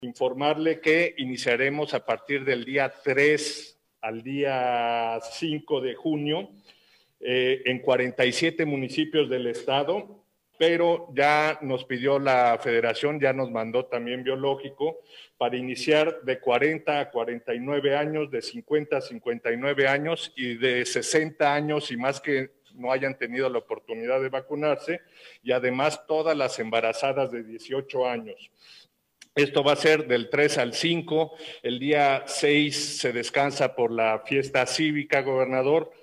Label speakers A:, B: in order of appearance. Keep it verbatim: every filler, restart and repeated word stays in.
A: informarle que iniciaremos a partir del día tres al día cinco de junio eh, en cuarenta y siete municipios del estado, pero ya nos pidió la federación, ya nos mandó también biológico para iniciar de cuarenta a cuarenta y nueve años, de cincuenta a cincuenta y nueve años y de sesenta años y más que no hayan tenido la oportunidad de vacunarse, y además todas las embarazadas de dieciocho años. Esto va a ser del tres al cinco, el día seis se descansa por la fiesta cívica, gobernador,